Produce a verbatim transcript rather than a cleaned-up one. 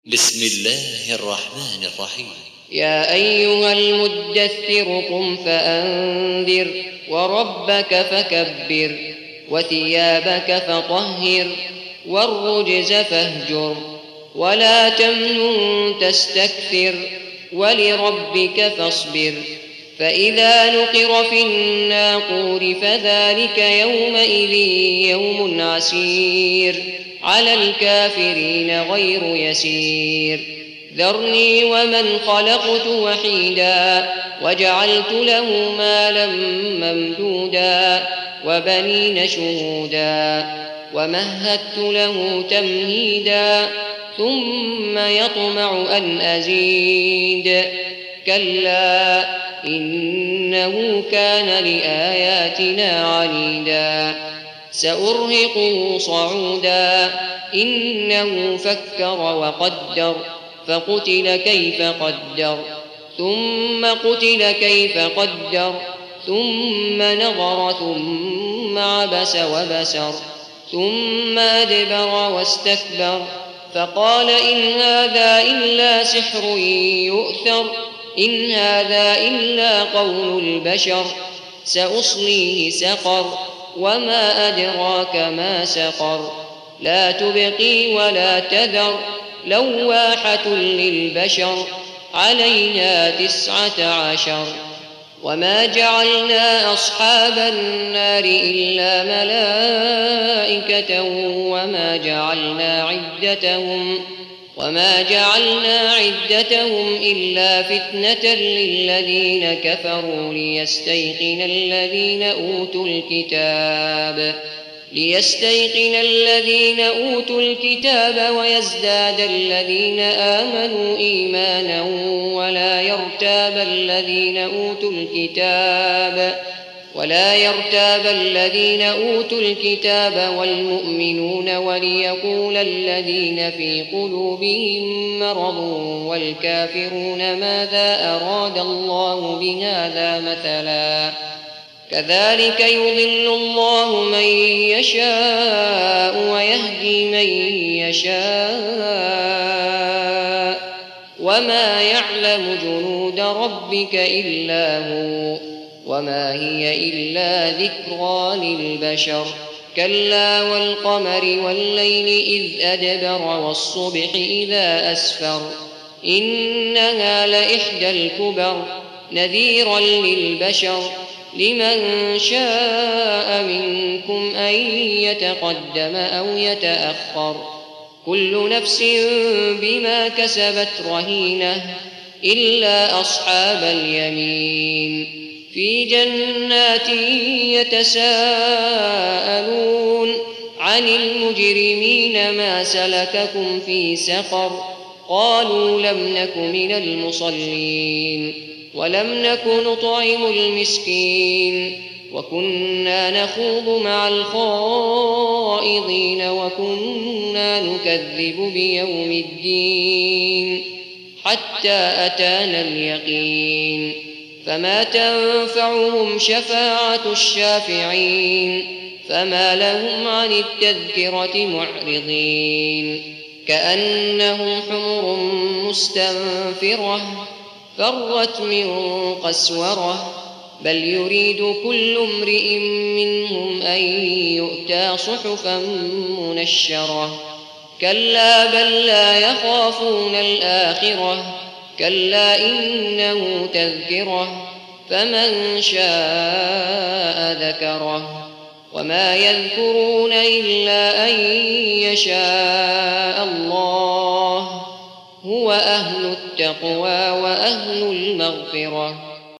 بسم الله الرحمن الرحيم. يا أيها المدثر قم فأنذر وربك فكبر وثيابك فطهر والرجز فاهجر ولا تمنن تستكثر ولربك فاصبر فإذا نقر في الناقور فذلك يومئذ يوم عسير على الكافرين غير يسير ذرني ومن خلقت وحيدا وجعلت له مالا ممدودا وبنين شهودا ومهدت له تمهيدا ثم يطمع أن أزيد كلا إنه كان لآياتنا عنيدا سأرهقه صعودا إنه فكر وقدر فقتل كيف قدر ثم قتل كيف قدر ثم نظر ثم عبس وبسر ثم أدبر واستكبر فقال إن هذا إلا سحر يؤثر إن هذا إلا قول البشر سأصليه سقر وما أدراك ما سقر لا تبقي ولا تذر لواحة للبشر عليها تسعة عشر وما جعلنا أصحاب النار إلا ملائكة وما جعلنا عدتهم وما جعلنا عدتهم إلا فتنة للذين كفروا ليستيقن الذين أوتوا الكتاب ليستيقن الذين أوتوا الكتاب ويزداد الذين آمنوا إيمانا ولا يرتاب الذين أوتوا الكتاب ولا يرتاب الذين أوتوا الكتاب والمؤمنون وليقول الذين في قلوبهم مرض والكافرون ماذا أراد الله بهذا مثلا كذلك يضل الله من يشاء ويهدي من يشاء وما يعلم جنود ربك إلا هو وما هي إلا ذكرى للبشر كلا والقمر والليل إذ أدبر والصبح إذا أسفر إنها لإحدى الكبر نذيرا للبشر لمن شاء منكم أن يتقدم أو يتأخر كل نفس بما كسبت رهينة إلا أصحاب اليمين في جنات يتساءلون عن المجرمين ما سلككم في سقر قالوا لم نك من المصلين ولم نك نطعم المسكين وكنا نخوض مع الخائضين وكنا نكذب بيوم الدين حتى أتانا اليقين فما تنفعهم شفاعة الشافعين فما لهم عن التذكرة معرضين كأنهم حمر مستنفرة فرت من قسورة بل يريد كل امرئ منهم أن يؤتى صحفا منشرة كلا بل لا يخافون الآخرة كلا إنه تذكرة فمن شاء ذكره وما يذكرون إلا أن يشاء الله هو أهل التقوى وأهل المغفرة